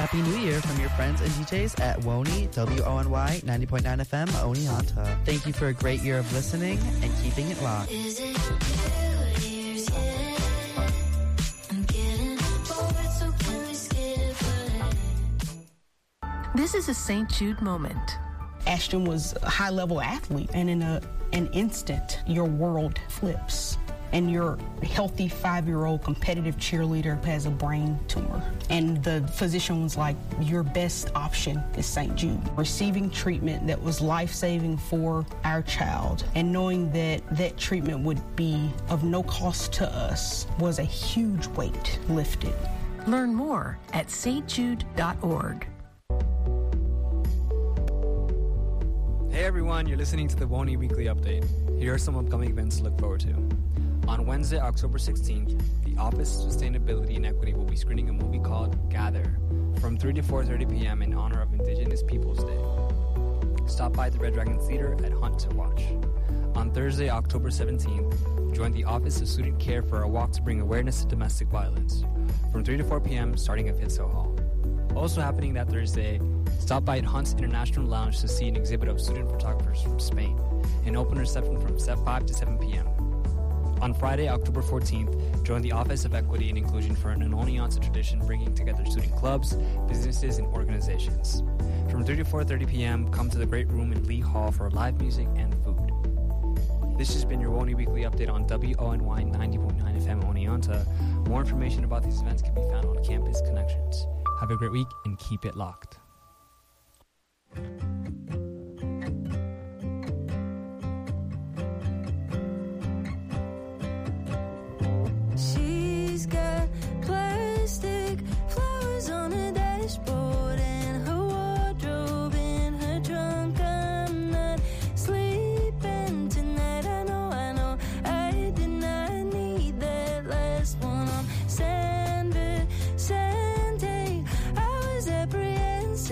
Happy New Year from your friends and DJs at WONY, WONY 90.9 FM, Oneonta. Thank you for a great year of listening and keeping it locked. Is it New Year's yet? I'm getting bored, so can we skip it? This is a St. Jude moment. Ashton was a high-level athlete, and in an instant, your world flips. And your healthy 5-year-old competitive cheerleader has a brain tumor. And the physician was like, your best option is St. Jude. Receiving treatment that was life-saving for our child and knowing that that treatment would be of no cost to us was a huge weight lifted. Learn more at stjude.org. Hey everyone, you're listening to the WONY Weekly Update. Here are some upcoming events to look forward to. On Wednesday, October 16th, the Office of Sustainability and Equity will be screening a movie called Gather from 3 to 4:30 p.m. in honor of Indigenous Peoples Day. Stop by the Red Dragon Theater at Hunt to watch. On Thursday, October 17th, join the Office of Student Care for a walk to bring awareness to domestic violence from 3 to 4 p.m. starting at Fitzo Hall. Also happening that Thursday, stop by at Hunt's International Lounge to see an exhibit of student photographers from Spain. An open reception from 5 to 7 p.m. On Friday, October 14th, join the Office of Equity and Inclusion for an Oneonta tradition bringing together student clubs, businesses, and organizations. From 3 to 4:30 p.m., come to the Great Room in Lee Hall for live music and food. This has been your WONY Weekly Update on WONY 90.9 FM Oneonta. More information about these events can be found on Campus Connections. Have a great week and keep it locked. She's got plastic flowers on her dashboard and her wardrobe in her trunk. I'm not sleeping tonight. I know, I did not need that last one on Sandberg. I was apprehensive.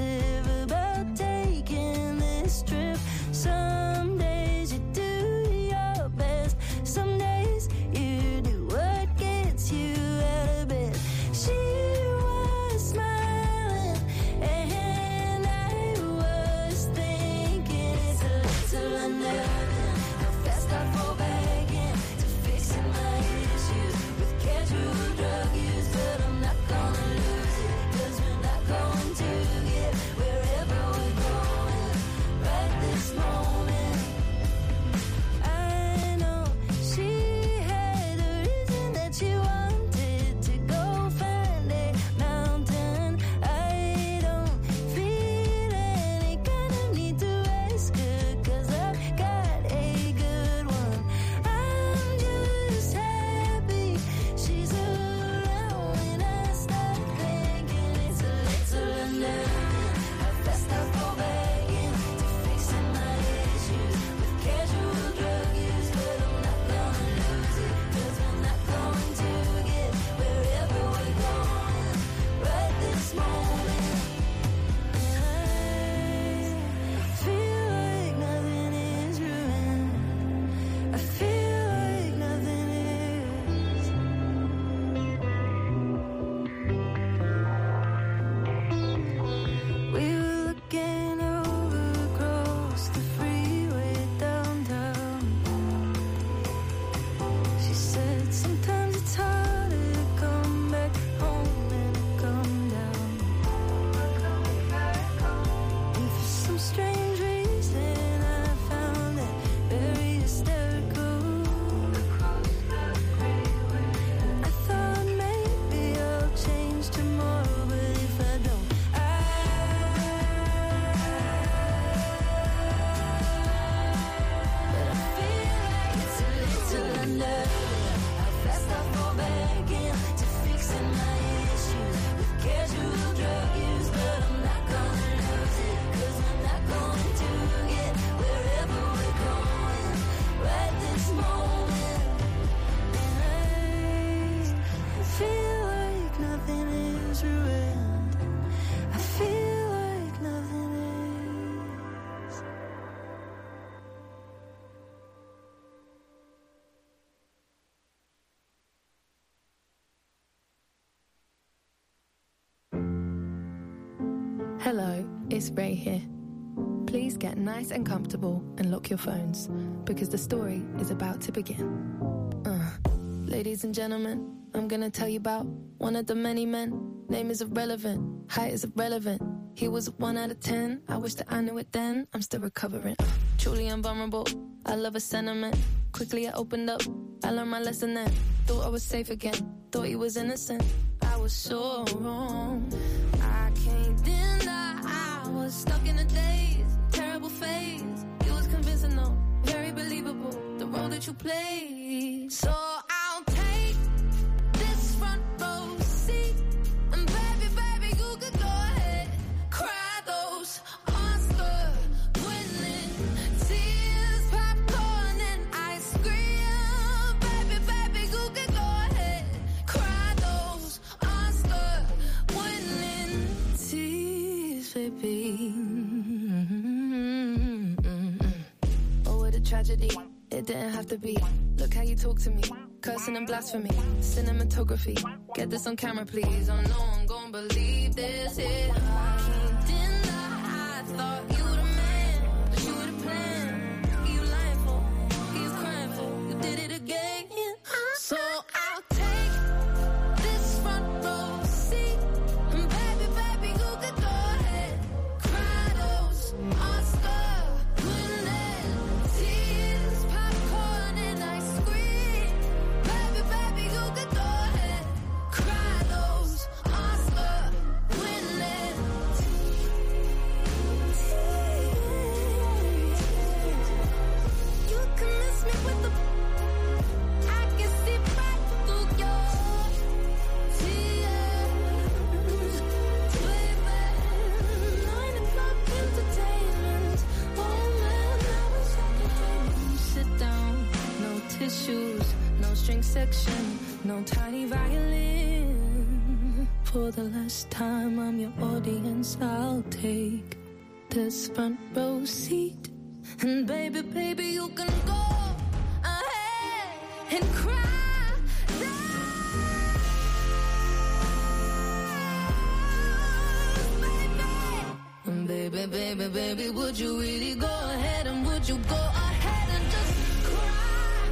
Hello, it's Ray here. Please get nice and comfortable and lock your phones because the story is about to begin. Ladies and gentlemen, I'm gonna tell you about one of the many men. Name is irrelevant, height is irrelevant. He was a 1 out of 10. I wish that I knew it then. I'm still recovering. Truly invulnerable. I love a sentiment. Quickly I opened up. I learned my lesson then. Thought I was safe again. Thought he was innocent. I was so wrong. I can't deny I was stuck in a daze. Terrible phase. It was convincing though. Very believable. The role that you played. So I'll take this front row seat. And baby, baby, you could go ahead. Cry those Oscar-winning tears, popcorn and ice cream. Baby, baby, you could go ahead. Cry those Oscar-winning tears, baby. Oh, what a tragedy. It didn't have to be. Look how you talk to me. Cursing and blasphemy. Cinematography. Get this on camera, please. Oh no, I'm gonna believe this. I can't deny. I thought you were the man, but you were the plan. You lying for, you crying for. You did it again. So I'll take this front row seat. And baby, baby, you could go ahead. Cry those Oscar-winning tears, popcorn and ice cream. Baby, baby, you could go ahead. Cry those Oscar-winning tears. You can miss me with the. I can see back through your tears, baby. 9 o'clock entertainment. Oh man, I was okay. Sit down, no tissues, no string section, no tiny violin. For the last time, I'm your audience. I'll take this front row seat, and baby, baby, you can go ahead and cry. And baby, baby, baby, would you really go ahead and would you go ahead and just cry?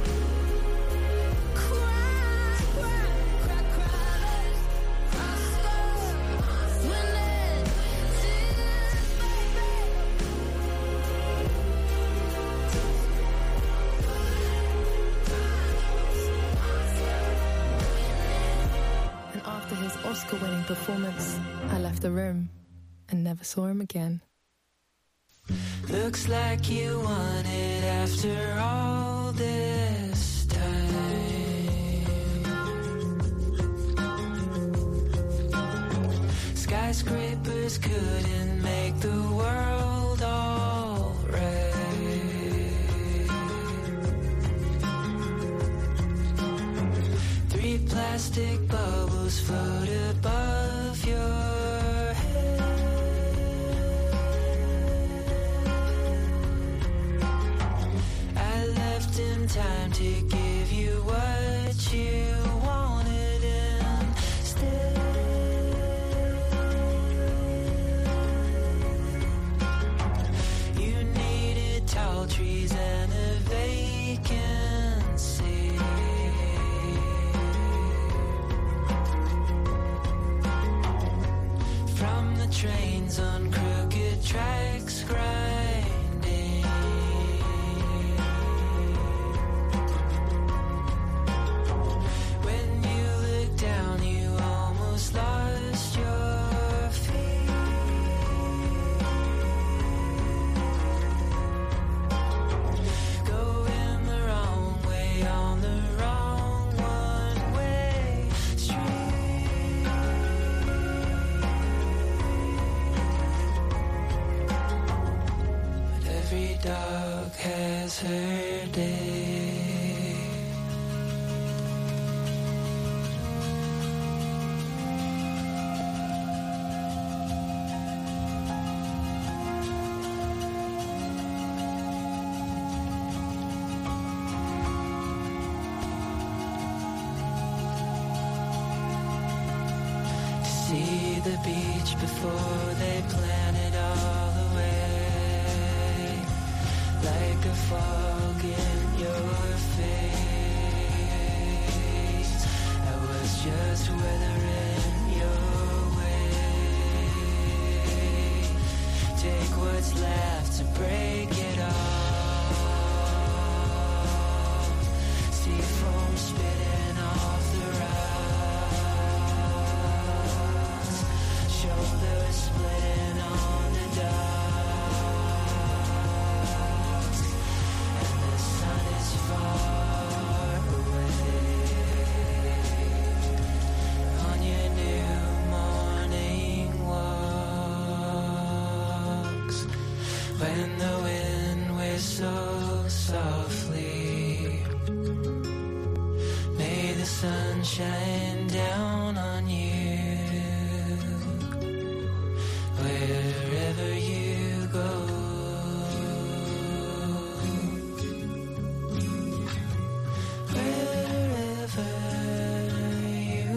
Cry, cry, cry, cry. Oscar-winning tears, baby. And after his Oscar-winning performance, I left the room and never saw him again. Looks like you won it after all this time. Skyscrapers couldn't make the world all right. 3 plastic bubbles float above your head. I left in time to give you what you wanted instead. You needed tall trees and a vacancy. From the trains on crooked tracks grinding. When you looked down, you almost lost your feet. Going the wrong way on the wrong one-way street. But every dog has her day. See see the beach before they plan it all away, like a fog in your face. I was just weathering your way. Take what's left to break it off. See foam spitting off the rocks, shoulders splitting on the docks, and the sun is far away on your new morning walks. When the wind whistles softly, may the sun shine down on you wherever you go. Wherever you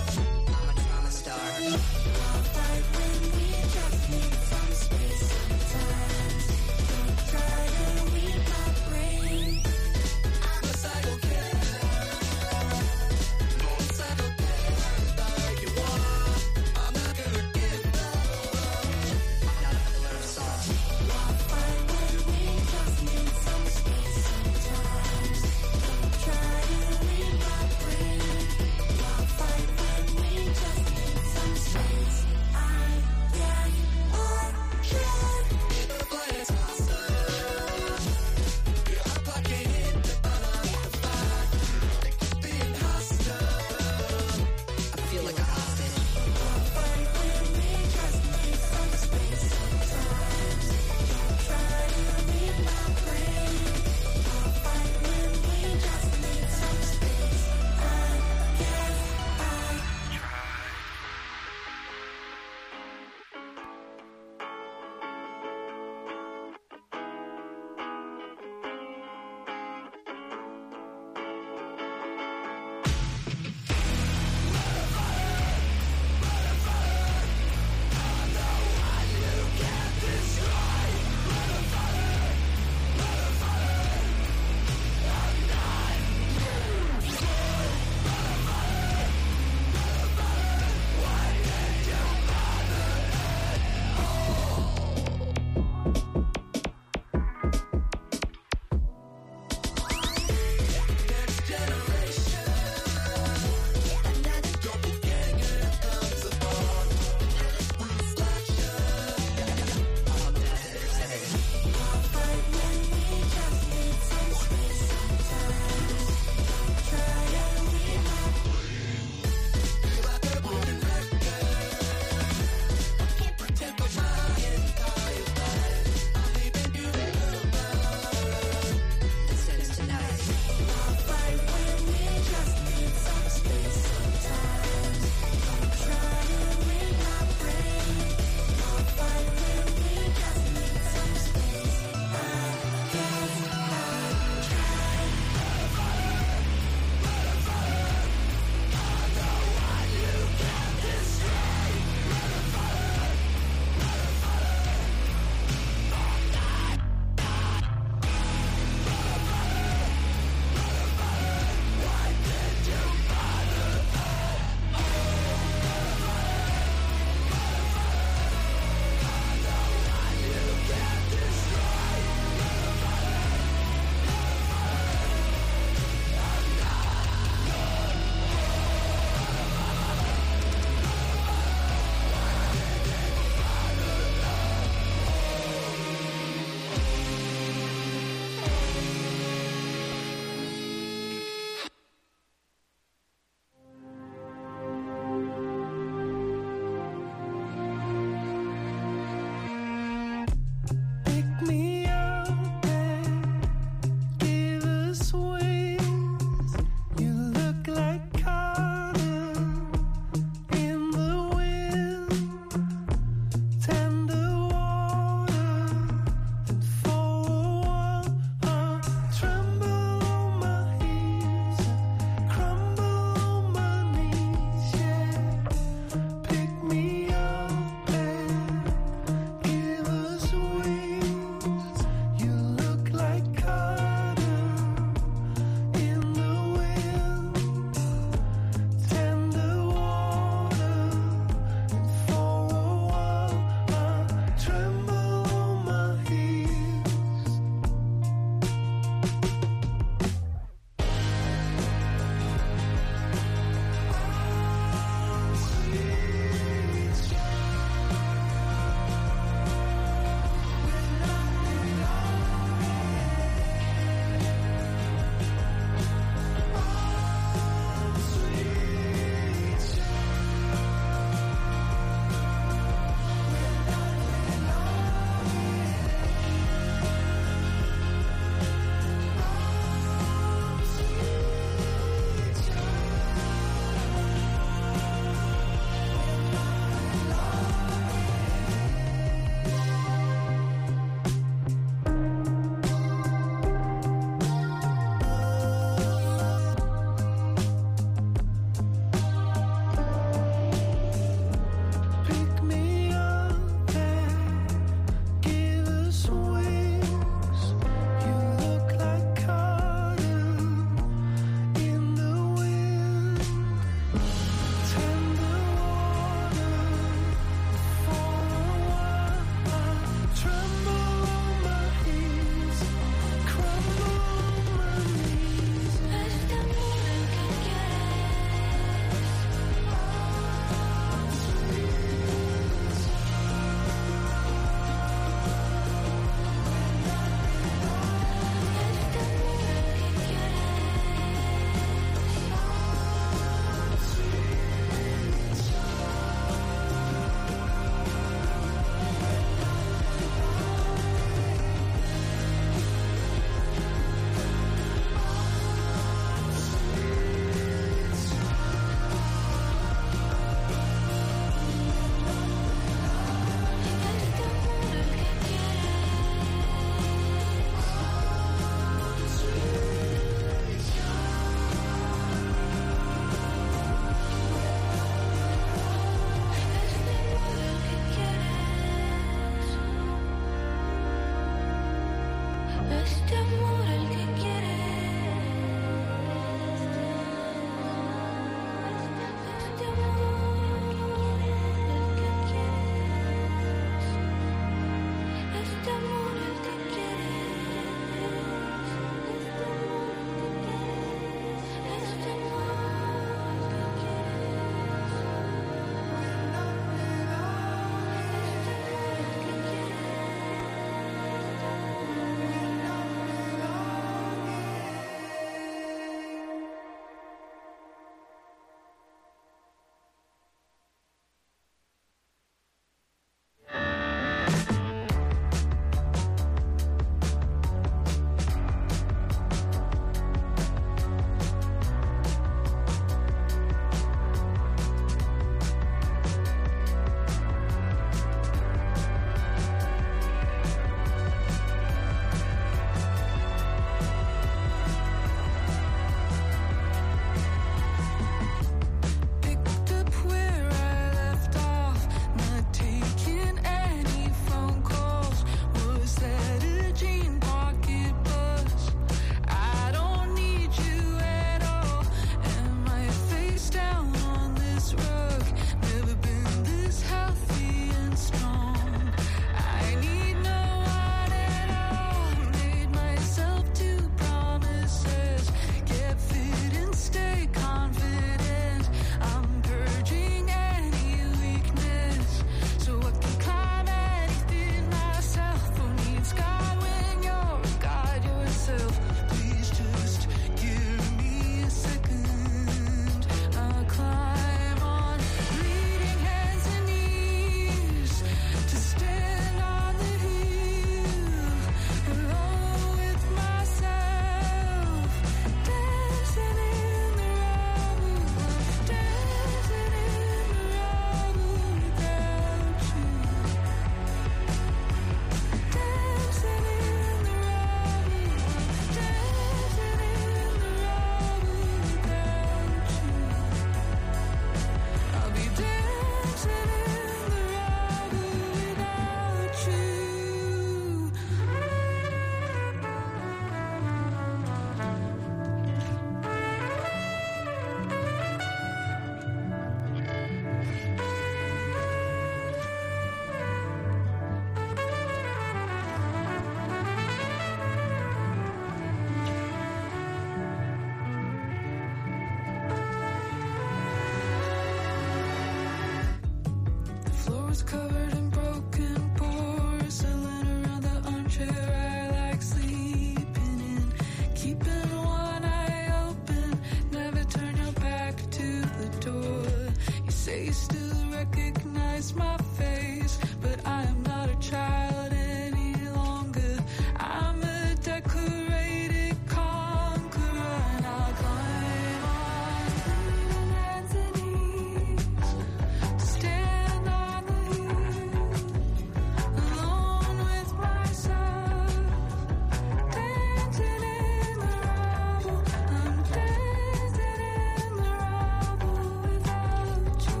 walls covered in broken porcelain around the armchair I like sleeping in. Keeping one eye open, never turn your back to the door. You say you still recognize my face, but I am not a child any longer. I'm a decorated conqueror, and I'll climb on hands and knees, stand on the hill, alone with myself, dancing in the rubble. I'm dancing in the rubble without you.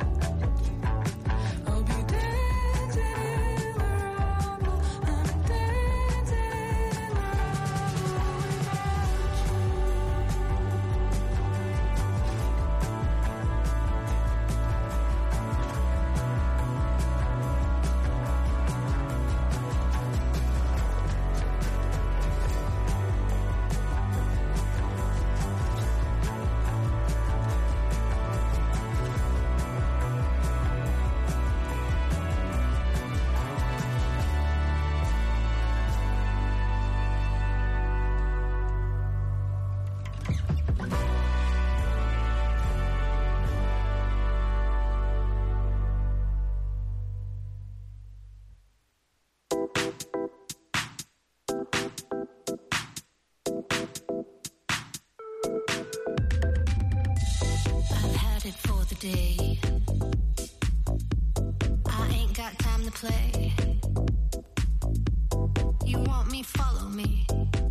I'll be dancing in the rubble. I'm dancing in the I've had it for the day. I ain't got time to play. You want me, follow me.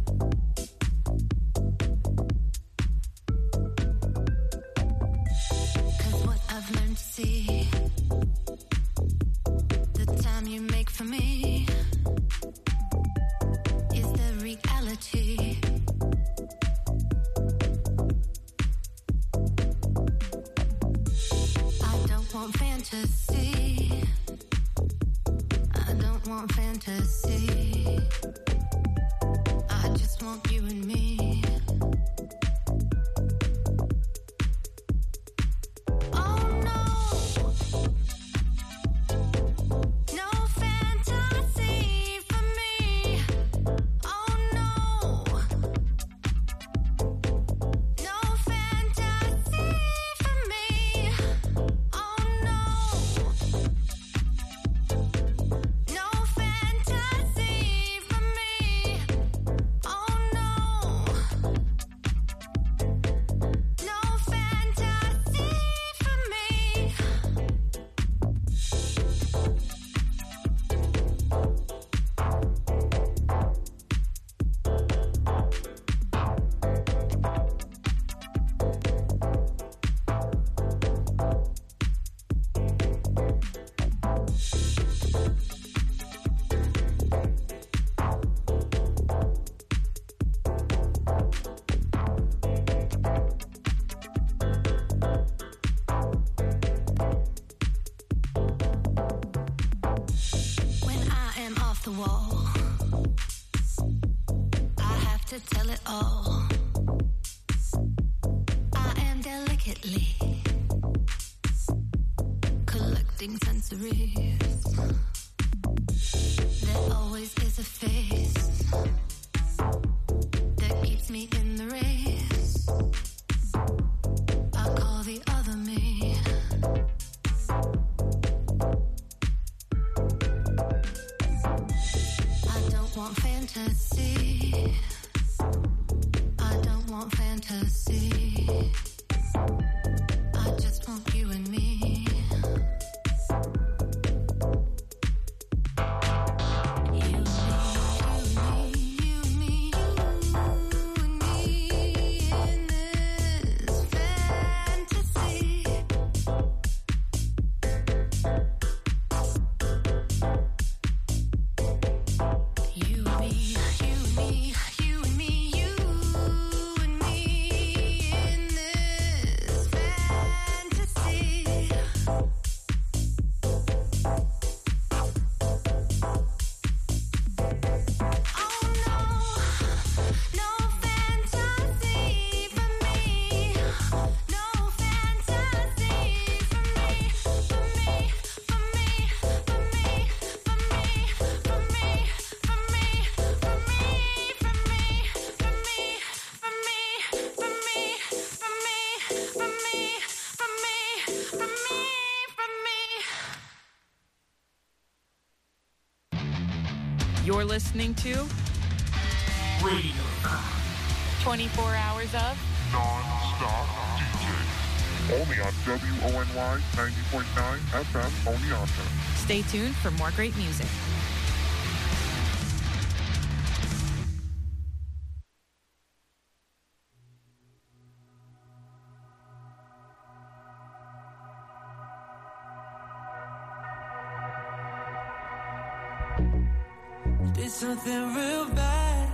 'Cause what I've learned to see, the time you make for me is the reality. I don't want fantasy. I don't want fantasy. I just want you and me. Oh no, no fantasy for me. Oh no, no fantasy for me. Oh no, no fantasy for me. Oh no, no fantasy for me. When I am off the wall, I have to tell it all. I am delicately collecting sensories. There always is a face that keeps me in the race. I call the other me. I don't want fantasy. I don't want fantasy. I just want you and me. You and me, you and me, you and me in this fantasy. You and me, you and me, you and me, you and me You're listening to Radio 24 hours of non-stop DJ. Only on WONY 90.9 FM Oneonta. Stay tuned for more great music. Did something real bad.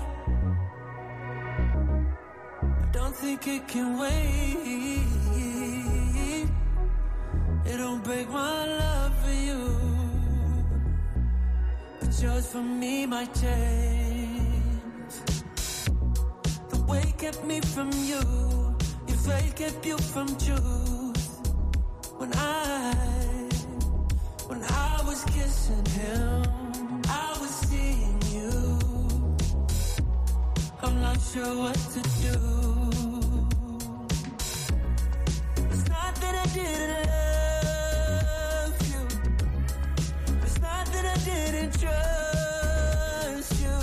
I don't think it can wait. It don't break my love for you, but yours for me might change. The way kept me from you, your fate kept you from truth. When I was kissing him, I was seeing you. I'm not sure what to do. It's not that I didn't love you. It's not that I didn't trust you.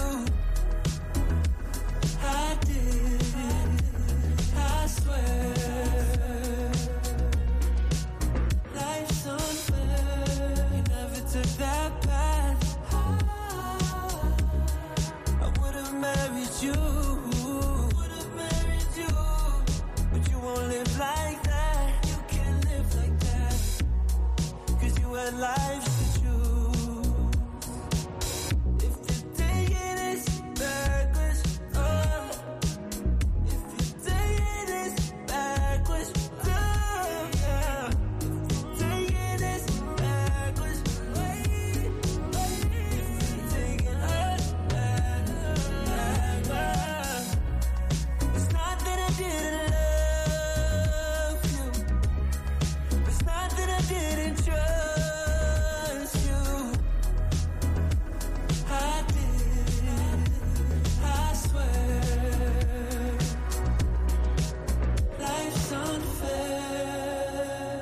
I did, I swear. Life's unfair. You never took that path. I would have married you. But you won't live like that. You can't live like that. 'Cause you had lives to choose. If you're taking this backwards, if you're taking this backwards, yeah. If you're taking this backwards, wait. If you're taking us backwards, it's not that I didn't love you. It's not that I didn't trust you. I did, I swear. Life's unfair.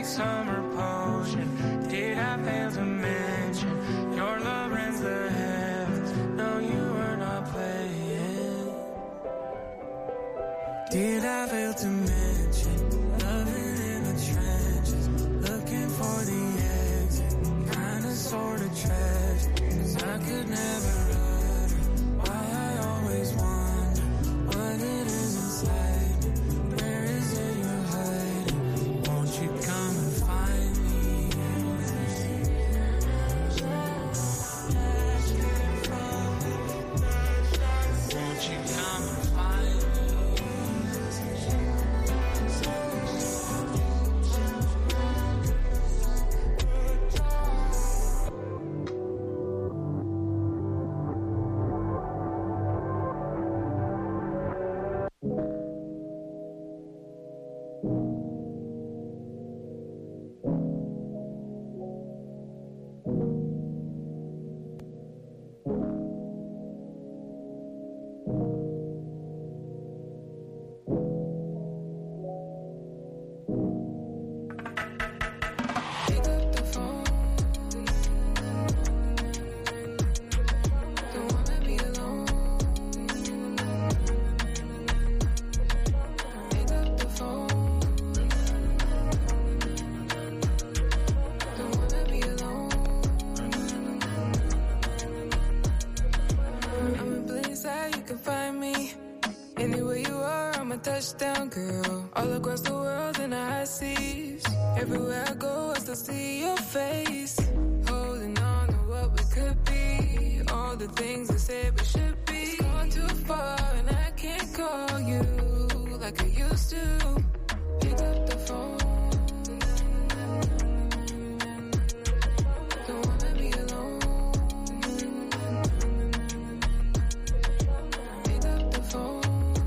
summer potion. Did I fail to mention your love rends the heavens? No, you were not playing. Did I fail to mention loving in the trenches, looking for the exit, kinda sorta tragic, 'cause I could never utter why I always wonder what it is inside me. Where is it you're hiding? Won't you come and find me? Won't you come and find me? Touchdown, girl. All across the world in the high seas. Everywhere I go, I still see your face. Holding on to what we could be. All the things I said we should be. It's gone too far, and I can't call you like I used to. Pick up the phone. Don't wanna be alone. Pick up the phone.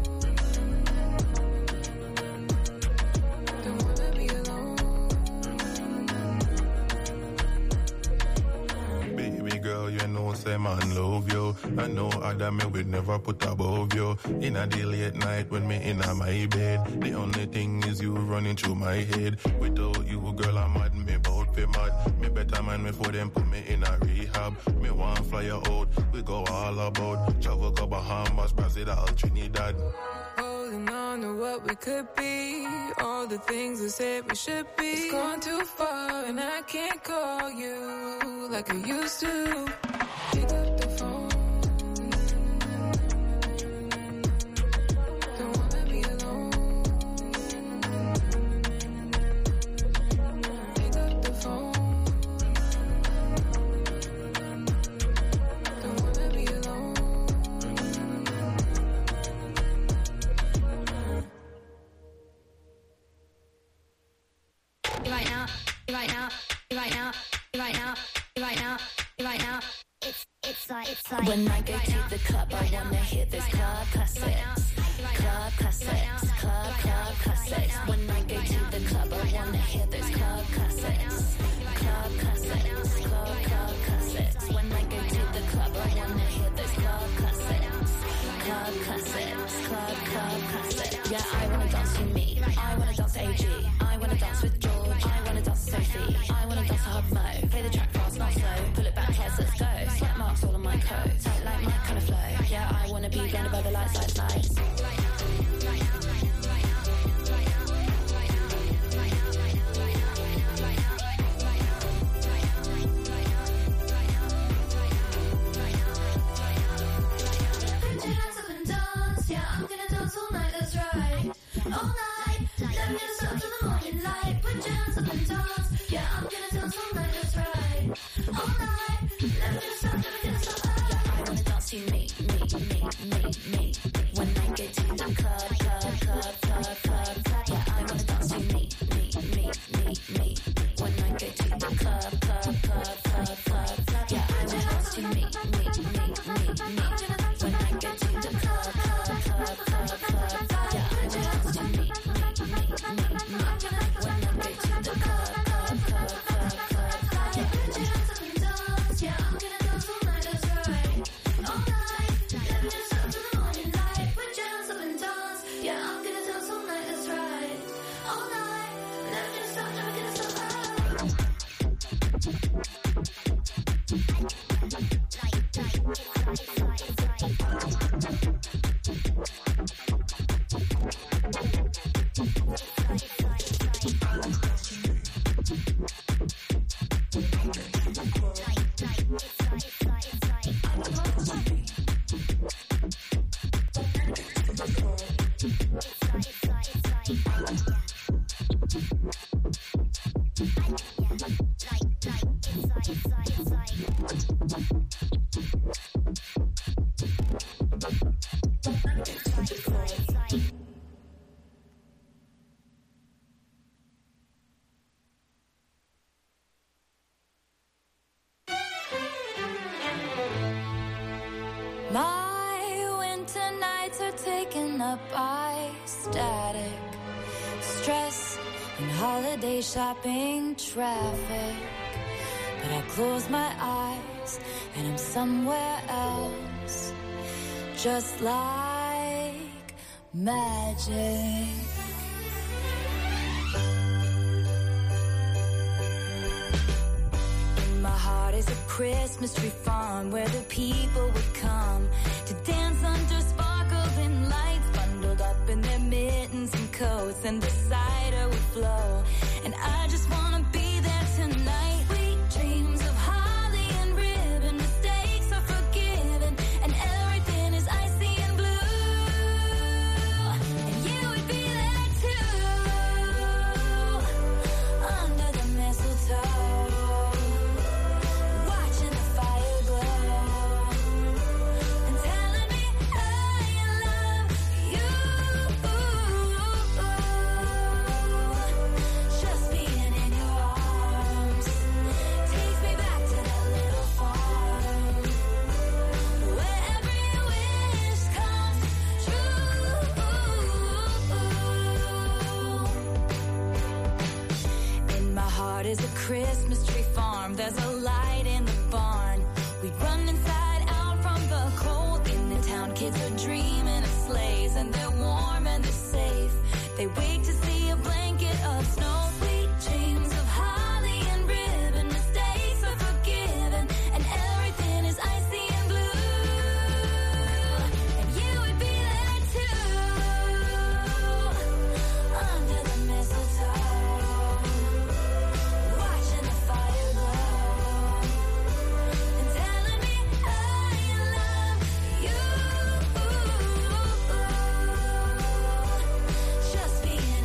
You know, say man love you. I know other me would never put above you. In a the late night when me in a my bed, the only thing is you running through my head. Without you, girl, I'm mad. Me bout be mad. Me better man me for them put me in a rehab. Me want fly you out. We go all about. Travel go Bahamas, Brazil, Trinidad. Holding on to what we could be. All the things we said we should be. It's gone too far, and I can't call you like I used to. Pick up the phone. Don't wanna be alone. Pick up the phone. Don't wanna be alone. Right now, right now, right now, right now, right now, right now. It's like when I go to the club, I wanna hear those club classics, club classics, club classics. When I go to the club, I wanna hear those club classics, club classics, club classics. When I go to the club, I wanna hear those club classics, club classics, club classics. Yeah, I wanna dance with me, I wanna dance to AG, I wanna dance with George, I wanna dance to Sophie, I wanna dance to Hub Mo. Play the track fast, not slow, pull it back, yes, let's go. Slap marks all on my coat, tight like my kind of flow. Yeah, I wanna be blinded by the lights, lights, lights. Yeah, I'm gonna dance all night, that's right. All night, let me dance up to the morning light. taken up by static, stress, and holiday shopping traffic. But I close my eyes and I'm somewhere else, just like magic. In my heart is a Christmas tree farm where the people would come to dance under sparkling lights, bundled up in their mittens and coats, and the cider would flow. And I just wanna be there tonight. Sweet dreams of holly and ribbon, mistakes are forgiven, and everything is icy and blue. And you would be there too, under the mistletoe, watching the fire glow, and telling me I love you. Just being in your arms takes me back to that little farm where every wish comes true. In my heart is a Christmas tree farm. There's a light in the barn. We'd run inside out from the cold. In the town, kids are dreaming of sleighs, and they're warm and they're safe. They wait to see a blanket of snow. Sweet dreams of holly and ribbon, mistakes are forgiven, and everything is icy and blue. And you would be there too, under the mistletoe, watching the fire glow, and telling me I love you. Just being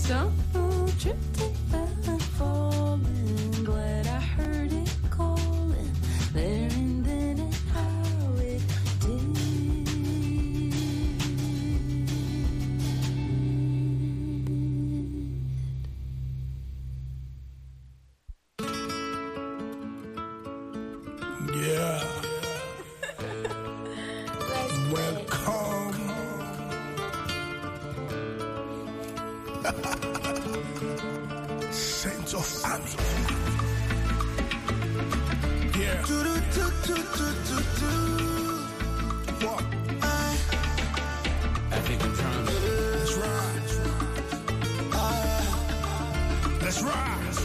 Stumble, tripped and fell and falling. Glad I heard it calling. There and then and how it did. Yeah. Welcome. Saints of Army. Yeah. What? African drums. Let's rise. Let's rise.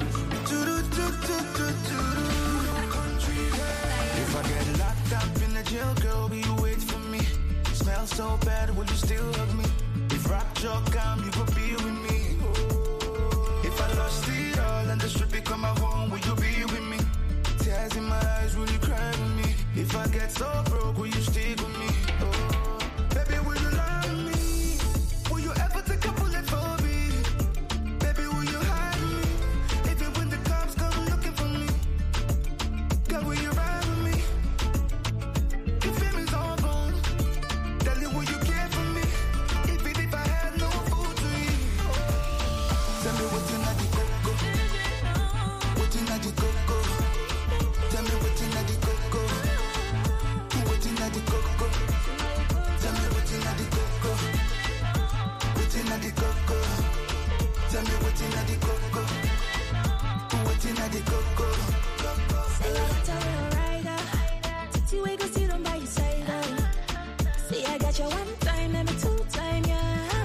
If I get locked up in the jail, girl, will you wait for me? Smell so bad, will you still hug me? If rapture come, you will be with me. If I lost it all and the street become a home, will you be with me? Tears in my eyes, will you cry with me? If I get so broke, will you stick with me? Oh, baby, will you love me? Will you ever take a bullet for me? Baby, will you hide me? Even when the cops come looking for me, girl, will you ride with me? Your family's all gone. Tell me, will you care for me? Even if I had no food to eat. Tell me what's in the cocoa. What's in the cocoa? Tell me what's in the cocoa. What's in the cocoa? Tell me what's in the cocoa. What's in the cocoa? Tell me what's in the cocoa. What's in the cocoa? Say I want to wear a rider. Titty way go sit on by your side. See I got you one time, maybe two time, yeah.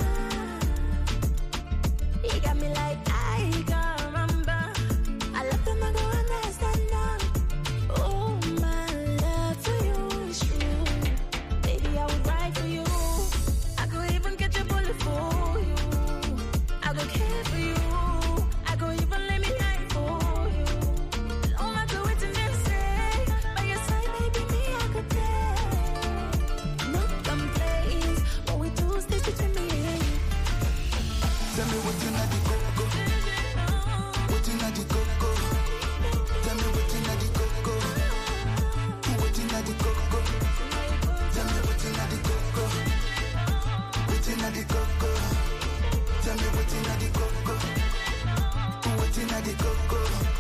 You got me like I can't remember. I love them, I go understand now. Oh, my love for you is true. Baby, I would ride for you. I could even get your bullet for you. I go care for you. I go even let me die for you. No matter what you say, by your side, baby, me I could take. No complaints, what we do stays between me and you. Tell me what's in the cocoa. What's in the cocoa? Tell me what's in the cocoa. What's in the cocoa? Tell me what's in the cocoa. What's in the cocoa? Tell me what's in the cocoa. What's in the cocoa?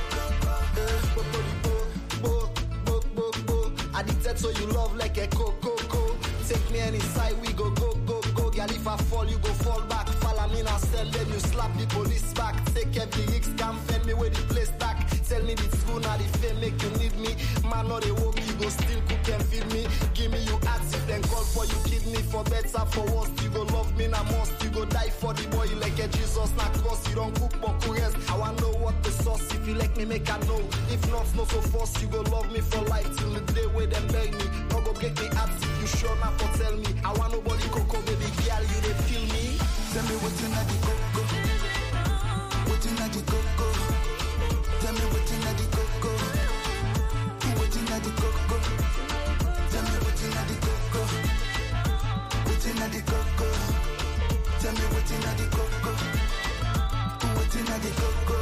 Addicted so you love like a coco. Take me any side, we go. Girl, if I fall, you go fall back. Follow me now, sell them, you slap the police back. Take every X, can fend me where the place back. Tell me the school, now the fame make you need me. Man, not a work, you go still cook and feed me. Give me you active, then call for you kidney. For better, for worse, you go love me now most. You go die for the boy like a Jesus, now cross. You don't cook, but rest. I want know what the sauce. If you like me, make I know. If not, no so force. You go love me for life till the day where them beg me. No go get me active, you sure not for tell me. I want nobody cocoa, baby girl, you they feel me. Tell me what's in the cocoa. What's in the cocoa? Tell me what's in the cocoa. What's in the cocoa? Tell me what's in the cocoa. What's in the cocoa? Tell me what's in the cocoa. What's in the cocoa?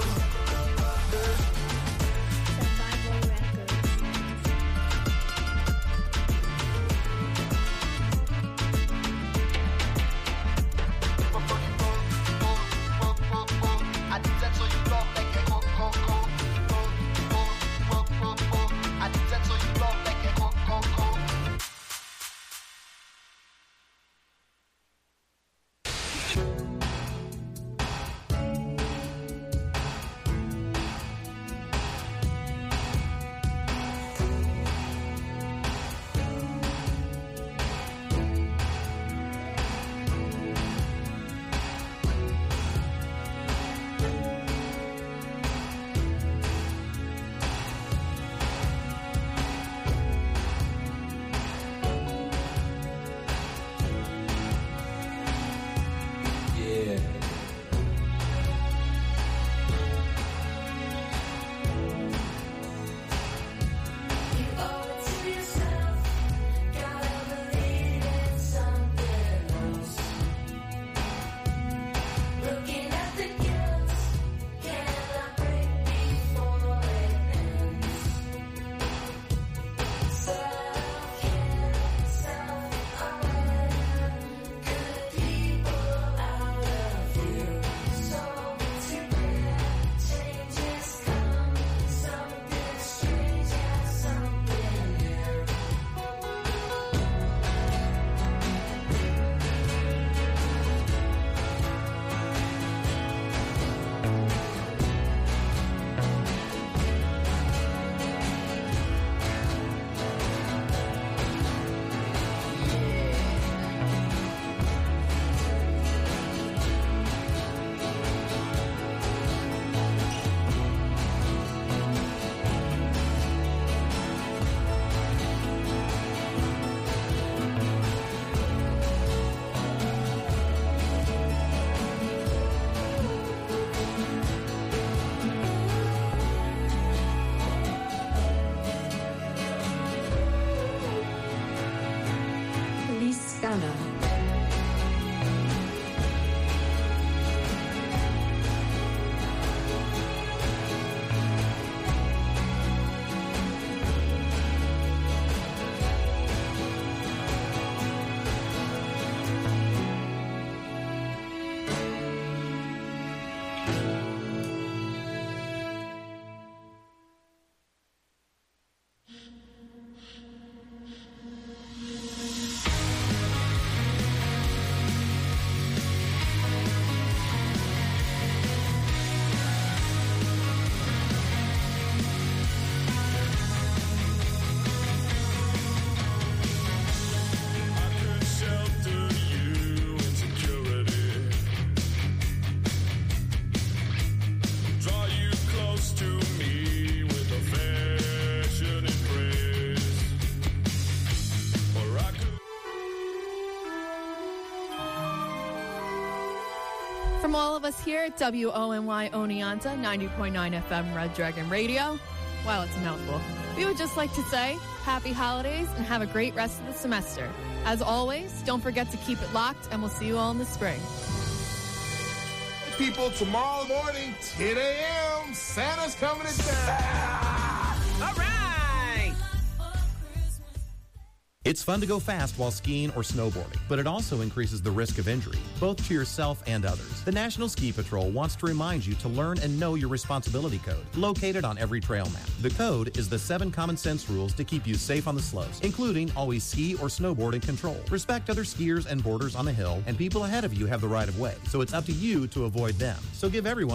Addicted so you love like Canada. From all of us here at WONY Oneonta, 90.9 FM Red Dragon Radio. Wow, it's a mouthful. We would just like to say happy holidays and have a great rest of the semester. As always, don't forget to keep it locked, and we'll see you all in the spring. People, tomorrow morning, 10 a.m., Santa's coming to town. All right. It's fun to go fast while skiing or snowboarding, but it also increases the risk of injury, both to yourself and others. The National Ski Patrol wants to remind you to learn and know your responsibility code, located on every trail map. The code is the 7 common sense rules to keep you safe on the slopes, including always ski or snowboard in control. Respect other skiers and boarders on the hill, and people ahead of you have the right of way, so it's up to you to avoid them. So give everyone